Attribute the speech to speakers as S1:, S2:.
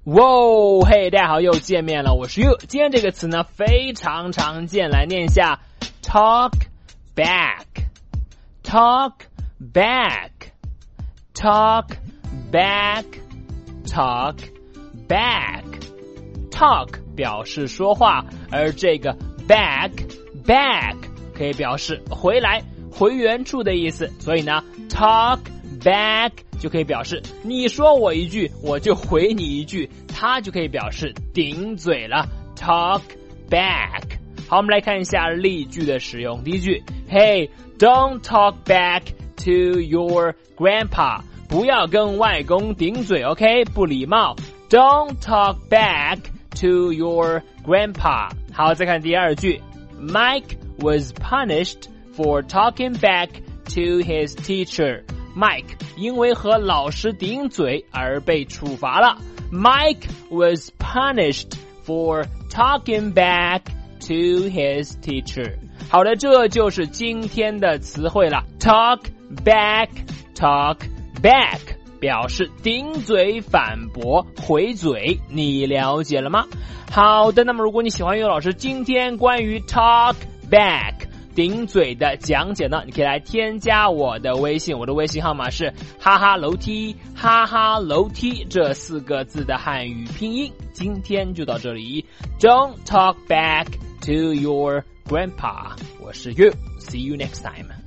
S1: 哇，嘿，大家好，又见面了，我是 You。今天这个词呢非常常见，来念一下 talk back talk back talk back talk back talk 表示说话，而这个 back 可以表示回来回原处的意思，所以呢 talk back 就可以表示你说我一句我就回你一句，它就可以表示顶嘴了 talk back。 好，我们来看一下例句的使用。第一句 Hey, don't talk back to your grandpa， 不要跟外公顶嘴 OK， 不礼貌。 Don't talk back to your grandpa。 好，再看第二句 Mike was punished for talking back to his teacher。 Mike 因为和老师顶嘴而被处罚了。 Mike was punished for talking back to his teacher。 好的，这就是今天的词汇了。 talk back 表示顶嘴反驳回嘴，你了解了吗？好的，那么如果你喜欢岳老师今天关于 talk back顶嘴的讲解呢，你可以来添加我的微信，我的微信号码是哈哈楼梯这4个字的汉语拼音。今天就到这里， Don't talk back to your grandpa。 我是 You， See you next time。